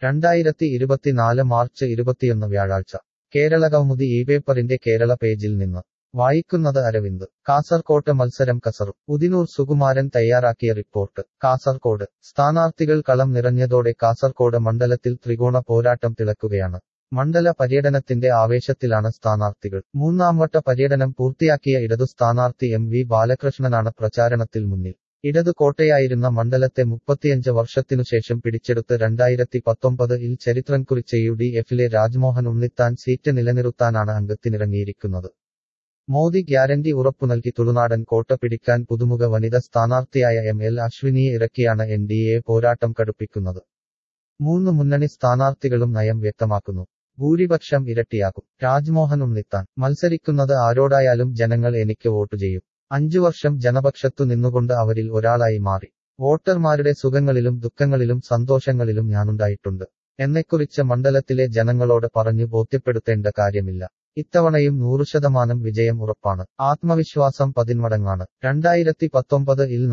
2024 March 21 വ്യാഴാഴ്ച കേരളകൗമുദി ഇപേപ്പറിന്റെ കേരള പേജിൽ നിന്ന് വായിക്കുന്നത് അരവിന്ദ്. കാസർകോട്ട് മത്സരം കസറും. ഉദിനൂർ സുകുമാരൻ തയ്യാറാക്കിയ റിപ്പോർട്ട്. കാസർകോട് സ്ഥാനാർത്ഥികൾ കളം നിറഞ്ഞതോടെ കാസർകോട് മണ്ഡലത്തിൽ ത്രികോണ പോരാട്ടം തിളക്കുകയാണ്. മണ്ഡല പര്യടനത്തിന്റെ ആവേശത്തിലാണ് സ്ഥാനാർത്ഥികൾ. മൂന്നാംവട്ട പര്യടനം പൂർത്തിയാക്കിയ ഇടതു സ്ഥാനാർത്ഥി MV ബാലകൃഷ്ണനാണ് പ്രചാരണത്തിൽ മുന്നിൽ. ഇടതു കോട്ടയായിരുന്ന മണ്ഡലത്തെ 35 വർഷത്തിനുശേഷം പിടിച്ചെടുത്ത് 2019-ൽ ചരിത്രം കുറിച്ച UDFിലെ രാജ്മോഹൻ ഉണ്ണിത്താൻ സീറ്റ് നിലനിർത്താനാണ് അംഗത്തിനിറങ്ങിയിരിക്കുന്നത്. മോദി ഗ്യാരണ്ടി ഉറപ്പുനൽകി തുളുനാടൻ കോട്ട പിടിക്കാൻ പുതുമുഖ വനിത സ്ഥാനാർത്ഥിയായ ML അശ്വിനിയെ ഇറക്കിയാണ് NDA പോരാട്ടം കടുപ്പിക്കുന്നത്. മൂന്ന് മുന്നണി സ്ഥാനാർത്ഥികളും നയം വ്യക്തമാക്കുന്നു. ഭൂരിപക്ഷം ഇരട്ടിയാക്കും. രാജ്മോഹൻ ഉണ്ണിത്താൻ മത്സരിക്കുന്നത് ആരോടായാലും ജനങ്ങൾ എനിക്ക് വോട്ട് ചെയ്യും. 5 വർഷം ജനപക്ഷത്തു നിന്നുകൊണ്ട് അവരിൽ ഒരാളായി മാറി. വോട്ടർമാരുടെ സുഖങ്ങളിലും ദുഃഖങ്ങളിലും സന്തോഷങ്ങളിലും ഞാനുണ്ടായിട്ടുണ്ട്. എന്നെക്കുറിച്ച് മണ്ഡലത്തിലെ ജനങ്ങളോട് പറഞ്ഞു ബോധ്യപ്പെടുത്തേണ്ട കാര്യമില്ല. ഇത്തവണയും 100% വിജയം ഉറപ്പാണ്. ആത്മവിശ്വാസം 10 മടങ്ങാണ്. 2019-ൽ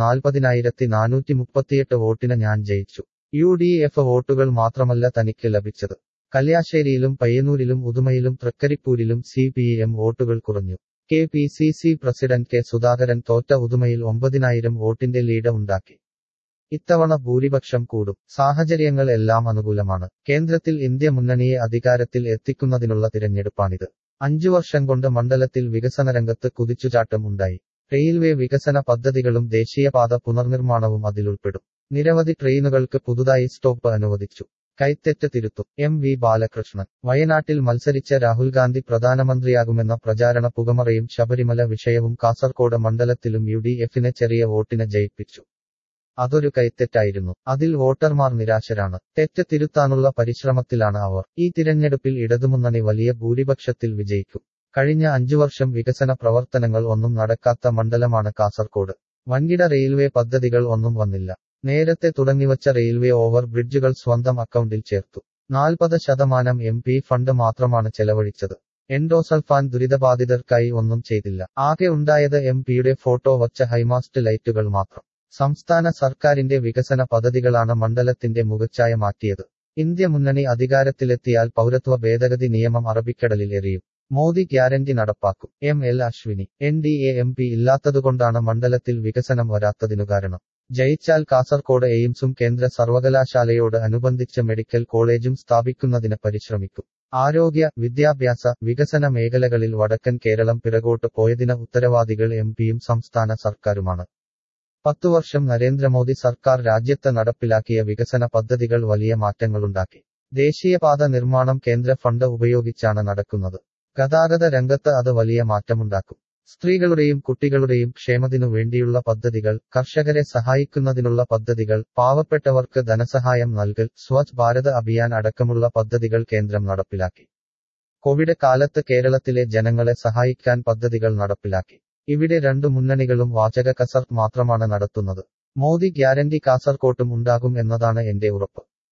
40,438 വോട്ടിന് ഞാൻ ജയിച്ചു. UDF വോട്ടുകൾ മാത്രമല്ല തനിക്ക് ലഭിച്ചത്. കല്യാശ്ശേരിയിലും പയ്യന്നൂരിലും ഉദുമയിലും തൃക്കരിപ്പൂരിലും CPM വോട്ടുകൾ കുറഞ്ഞു. KPCC പ്രസിഡന്റ് കെ സുധാകരൻ തോറ്റ ഉദുമയിൽ 9,000 വോട്ടിന്റെ ലീഡ് ഉണ്ടാക്കി. ഇത്തവണ ഭൂരിപക്ഷം കൂടും. സാഹചര്യങ്ങൾ എല്ലാം അനുകൂലമാണ്. കേന്ദ്രത്തിൽ ഇന്ത്യ മുന്നണിയെ അധികാരത്തിൽ എത്തിക്കുന്നതിനുള്ള തിരഞ്ഞെടുപ്പാണിത്. 5 വർഷം കൊണ്ട് മണ്ഡലത്തിൽ വികസനരംഗത്ത് കുതിച്ചുചാട്ടം ഉണ്ടായി. റെയിൽവേ വികസന പദ്ധതികളും ദേശീയപാത പുനർനിർമ്മാണവും അതിലുൾപ്പെടും. നിരവധി ട്രെയിനുകൾക്ക് പുതുതായി സ്റ്റോപ്പ് അനുവദിച്ചു. കൈത്തെറ്റ് തിരുത്തും. MV ബാലകൃഷ്ണൻ വയനാട്ടിൽ മത്സരിച്ച രാഹുൽ ഗാന്ധി പ്രധാനമന്ത്രിയാകുമെന്ന പ്രചാരണ പുകമറയും ശബരിമല വിഷയവും കാസർകോട് മണ്ഡലത്തിലും UDFിനെ ചെറിയ വോട്ടിന് ജയിപ്പിച്ചു. അതൊരു കൈത്തെറ്റായിരുന്നു. അതിൽ വോട്ടർമാർ നിരാശരാണ്. തെറ്റ് തിരുത്താനുള്ള പരിശ്രമത്തിലാണ് അവർ. ഈ തിരഞ്ഞെടുപ്പിൽ ഇടതുമുന്നണി വലിയ ഭൂരിപക്ഷത്തിൽ വിജയിക്കും. കഴിഞ്ഞ 5 വർഷം വികസന പ്രവർത്തനങ്ങൾ ഒന്നും നടക്കാത്ത മണ്ഡലമാണ് കാസർകോട്. വൻകിട റെയിൽവേ പദ്ധതികൾ ഒന്നും വന്നില്ല. നേരത്തെ തുടങ്ങിവച്ച റെയിൽവേ ഓവർ ബ്രിഡ്ജുകൾ സ്വന്തം അക്കൗണ്ടിൽ ചേർത്തു. 40% MP ഫണ്ട് മാത്രമാണ് ചെലവഴിച്ചത്. എൻഡോസൾഫാൻ ദുരിതബാധിതർക്കായി ഒന്നും ചെയ്തില്ല. ആകെ ഉണ്ടായത് MPയുടെ ഫോട്ടോ വച്ച ഹൈമാസ്റ്റ് ലൈറ്റുകൾ മാത്രം. സംസ്ഥാന സർക്കാരിന്റെ വികസന പദ്ധതികളാണ് മണ്ഡലത്തിന്റെ മുഖച്ഛായ മാറ്റിയത്. ഇന്ത്യ മുന്നണി അധികാരത്തിലെത്തിയാൽ പൗരത്വ ഭേദഗതി നിയമം അറബിക്കടലിൽ എറിയും. മോദി ഗ്യാരണ്ടി നടപ്പാക്കും. ML അശ്വിനി NDA MP ഇല്ലാത്തതുകൊണ്ടാണ് മണ്ഡലത്തിൽ വികസനം വരാത്തതിനു കാരണം. ജയിച്ചാൽ കാസർകോട് എയിംസും കേന്ദ്ര സർവകലാശാലയോട് അനുബന്ധിച്ച് മെഡിക്കൽ കോളേജും സ്ഥാപിക്കുന്നതിന് പരിശ്രമിക്കും. ആരോഗ്യ, വിദ്യാഭ്യാസ, വികസന മേഖലകളിൽ വടക്കൻ കേരളം പിറകോട്ട് പോയതിന് ഉത്തരവാദികൾ MPയും സംസ്ഥാന സർക്കാരുമാണ്. 10 വർഷം നരേന്ദ്രമോദി സർക്കാർ രാജ്യത്ത് നടപ്പിലാക്കിയ വികസന പദ്ധതികൾ വലിയ മാറ്റങ്ങളുണ്ടാക്കി. ദേശീയപാത നിർമ്മാണം കേന്ദ്ര ഫണ്ട് ഉപയോഗിച്ചാണ് നടക്കുന്നത്. ഗതാഗത രംഗത്ത് അത് വലിയ മാറ്റമുണ്ടാക്കും. സ്ത്രീകളുടെയും കുട്ടികളുടെയും ക്ഷേമത്തിനു വേണ്ടിയുള്ള പദ്ധതികൾ, കർഷകരെ സഹായിക്കുന്നതിനുള്ള പദ്ധതികൾ, പാവപ്പെട്ടവർക്ക് ധനസഹായം നൽകൽ, സ്വച്ഛ് ഭാരത് അഭിയാൻ അടക്കമുള്ള പദ്ധതികൾ കേന്ദ്രം നടപ്പിലാക്കി. കോവിഡ് കാലത്ത് കേരളത്തിലെ ജനങ്ങളെ സഹായിക്കാൻ പദ്ധതികൾ നടപ്പിലാക്കി. ഇവിടെ 2 മുന്നണികളും വാചക കസർത്ത് മാത്രമാണ് നടത്തുന്നത്. മോദി ഗ്യാരണ്ടി കാസർകോട്ടും ഉണ്ടാകും എന്നതാണ് എന്റെ ഉറപ്പ്.